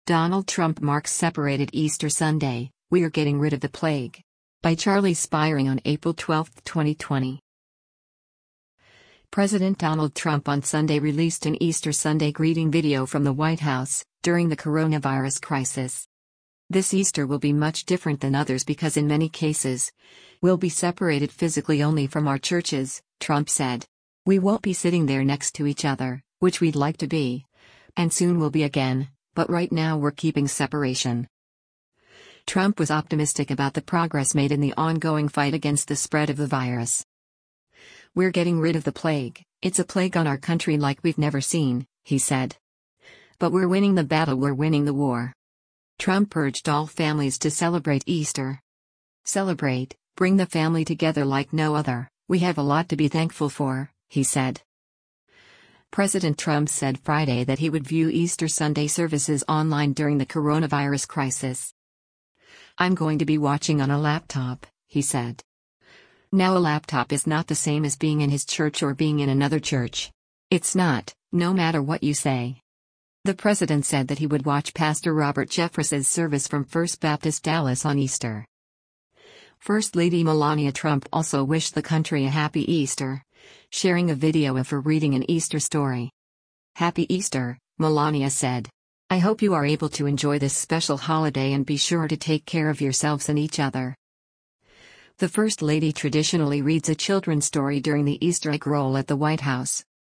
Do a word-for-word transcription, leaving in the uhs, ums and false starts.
Donald Trump marks separated Easter Sunday, "We are getting rid of the plague." By Charlie Spiring on April twelfth, twenty twenty. President Donald Trump on Sunday released an Easter Sunday greeting video from the White House, during the coronavirus crisis. "This Easter will be much different than others because in many cases, we'll be separated physically only from our churches," Trump said. "We won't be sitting there next to each other, which we'd like to be. And soon we'll be again, but right now we're keeping separation." Trump was optimistic about the progress made in the ongoing fight against the spread of the virus. "We're getting rid of the plague. It's a plague on our country like we've never seen," he said. "But we're winning the battle, we're winning the war." Trump urged all families to celebrate Easter. "Celebrate, bring the family together like no other. We have a lot to be thankful for," he said. President Trump said Friday that he would view Easter Sunday services online during the coronavirus crisis. "I'm going to be watching on a laptop," he said. Now, a laptop is not the same as being in his church or being in another church. It's not, no matter what you say. The president said that he would watch Pastor Robert Jeffress's service from First Baptist Dallas on Easter. First Lady Melania Trump also wished the country a happy Easter, sharing a video of her reading an Easter story. "Happy Easter," Melania said. "I hope you are able to enjoy this special holiday and be sure to take care of yourselves and each other." The First Lady traditionally reads a children's story during the Easter egg roll at the White House.